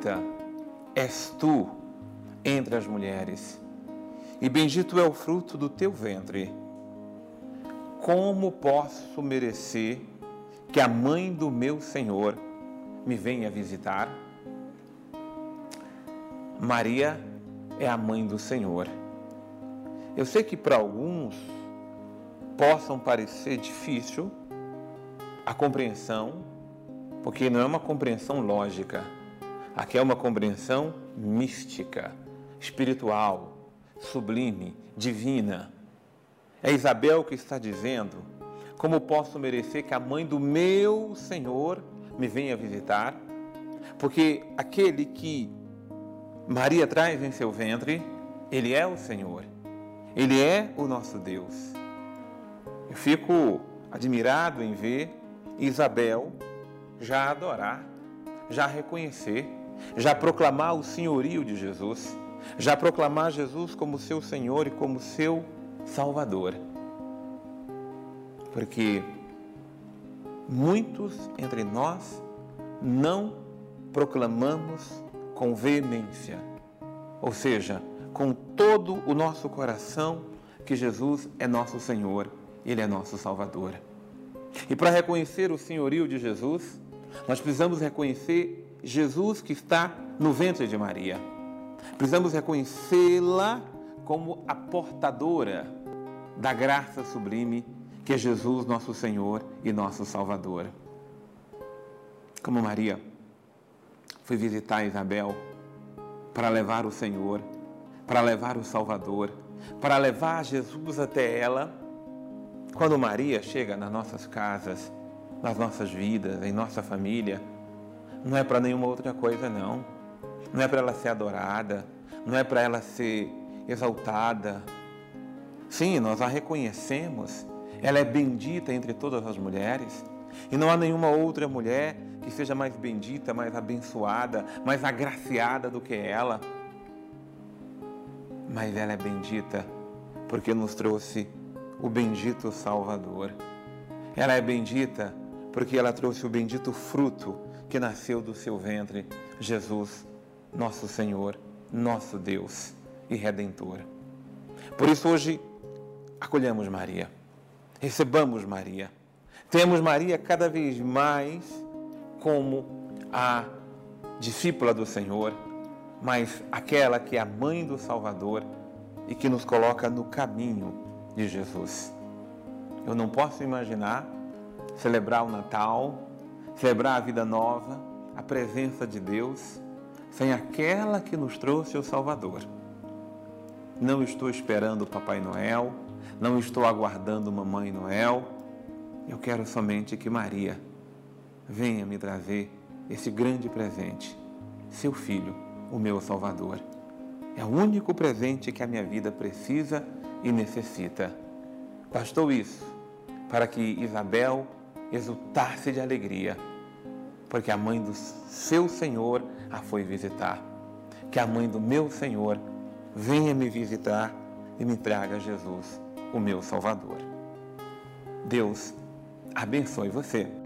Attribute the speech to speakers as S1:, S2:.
S1: bendita és tu entre as mulheres, e bendito é o fruto do teu ventre. Como posso merecer que a mãe do meu Senhor me venha visitar? Maria é a mãe do Senhor. Eu sei que para alguns possam parecer difícil a compreensão, porque não é uma compreensão lógica. Aqui é uma compreensão mística, espiritual, sublime, divina. É Isabel que está dizendo: como posso merecer que a mãe do meu Senhor me venha visitar? Porque aquele que Maria traz em seu ventre, Ele é o Senhor. Ele é o nosso Deus. Eu fico admirado em ver Isabel já adorar, já reconhecer, já proclamar o senhorio de Jesus, já proclamar Jesus como seu Senhor e como seu Salvador. Porque muitos entre nós não proclamamos com veemência, ou seja, com todo o nosso coração, que Jesus é nosso Senhor, Ele é nosso Salvador. E para reconhecer o senhorio de Jesus, nós precisamos reconhecer Jesus que está no ventre de Maria. Precisamos reconhecê-la como a portadora da graça sublime que é Jesus, nosso Senhor e nosso Salvador. Como Maria foi visitar Isabel para levar o Senhor, para levar o Salvador, para levar Jesus até ela. Quando Maria chega nas nossas casas, nas nossas vidas, em nossa família, não é para nenhuma outra coisa, não. Não é para ela ser adorada, não é para ela ser exaltada. Sim, nós a reconhecemos. Ela é bendita entre todas as mulheres. E não há nenhuma outra mulher que seja mais bendita, mais abençoada, mais agraciada do que ela. Mas ela é bendita porque nos trouxe o bendito Salvador. Ela é bendita porque ela trouxe o bendito fruto que nasceu do seu ventre, Jesus, nosso Senhor, nosso Deus e Redentor. Por isso hoje acolhamos Maria, recebamos Maria, temos Maria cada vez mais como a discípula do Senhor, mas aquela que é a mãe do Salvador e que nos coloca no caminho de Jesus. Eu não posso imaginar celebrar o Natal, celebrar a vida nova, a presença de Deus, sem aquela que nos trouxe o Salvador. Não estou esperando o Papai Noel, não estou aguardando Mamãe Noel. Eu quero somente que Maria venha me trazer esse grande presente, seu Filho, o meu Salvador. É o único presente que a minha vida precisa e necessita. Bastou isso para que Isabel exultasse de alegria, porque a mãe do seu Senhor a foi visitar. Que a mãe do meu Senhor venha me visitar e me traga Jesus, o meu Salvador. Deus abençoe você.